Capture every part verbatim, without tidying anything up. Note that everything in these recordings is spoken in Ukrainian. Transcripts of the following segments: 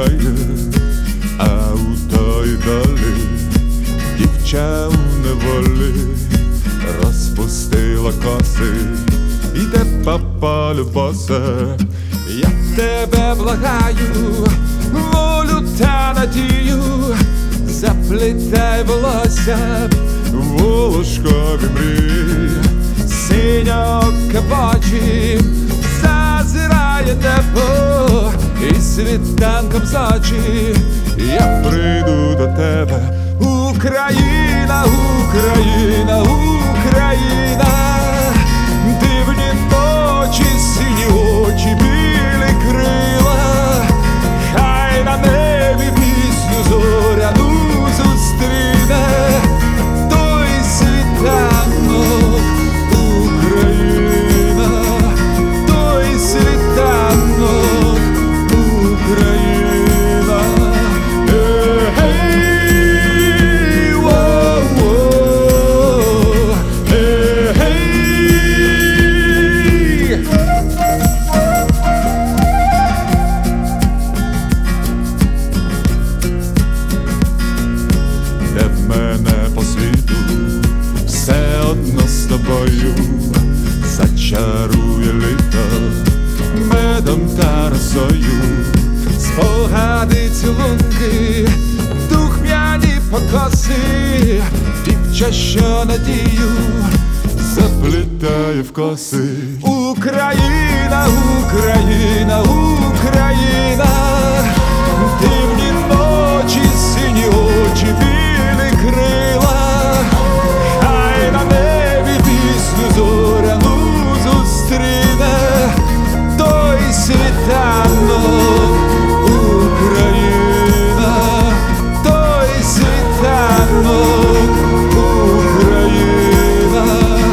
чекає, а у той долі дівча у неволі розпустила коси, іде по полю босе. Я тебе благаю, волю та надію, заплітай волосся в волошкові мрії. Синьоке в очі зазирає небо, і світанком з очі я прийду до тебе. Україна, Україна, Україна, дивні ночі, сині очі, білі крила, хай на небі пісню зоряну зустріне той світанок. Україна, той світанок, Україна. Ей, воу-воу, ей. Де в мене по світу все одно з тобою зачарує літо медом та росою, спогади, цілунки, духмяні покоси, дівча, що надію заплітає в коси. Україна, Україна, Україна, дивні ночі, сині очі, білі крила, хай на небі пісню зоряну зустріне той світанок. Україна, той світанок, Україна.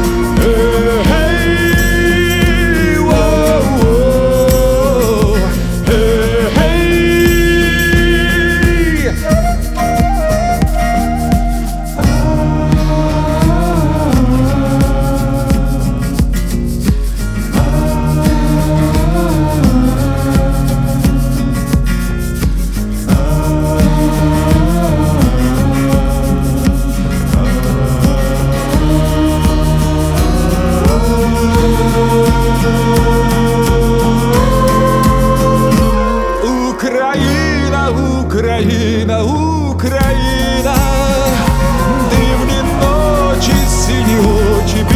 Ей, воу-воу, ей. Україна, Україна, Україна, дивні ночі, сині очі,